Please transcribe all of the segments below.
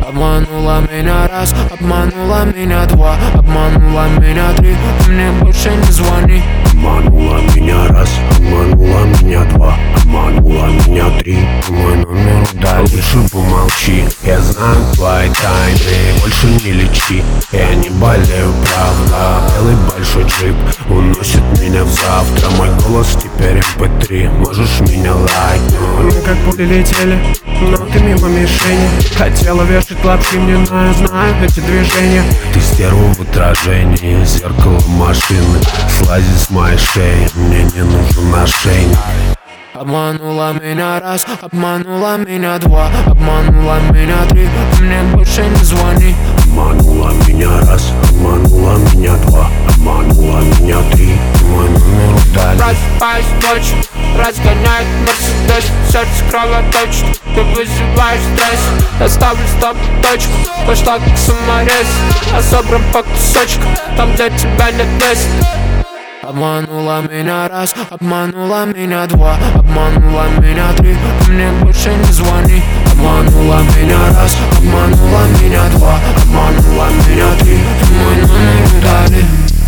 Обманула меня раз, обманула меня два, обманула меня три, мне больше не звони. Обманула меня раз, обманула меня два, обманула меня три, мой номер удали. Лучше помолчи, я знаю твои тайны, больше не лечи. Я не болею, правда, белый большой джип уносит меня в завтра. Мой голос теперь MP3, можешь меня лайкнуть. Мы как пули летели, но ты мимо мишени. Хотела вешать лапки мне, но я знаю эти движения. Ты стерва в отражении, зеркало машины, слазит с моей шеи, мне не нужен ошейник. Обманула меня раз, обманула меня два, обманула меня три, мне больше не звони. Обманула меня раз, обманула меня два, обманула меня три, мой номер удали. Просыпаюсь ночью, разгоняет Мерседес, сердце кровоточит, ты вызываешь стресс. Я ставлю стоп точку, пошла как саморез. Я собран по кусочкам, там для тебя нет места. Обманула меня раз, обманула меня два, обманула меня три, мне больше не звони. Обманула меня раз, обманула меня два, обманула меня три, мой номер удали.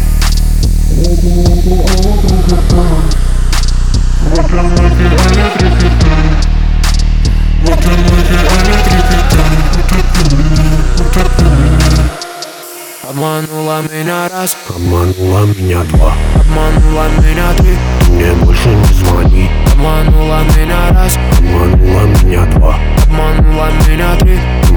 Обманула меня раз, Обманула меня два, обманула меня три, мне больше не звони. обманула меня раз, Обманула меня два, обманула меня три,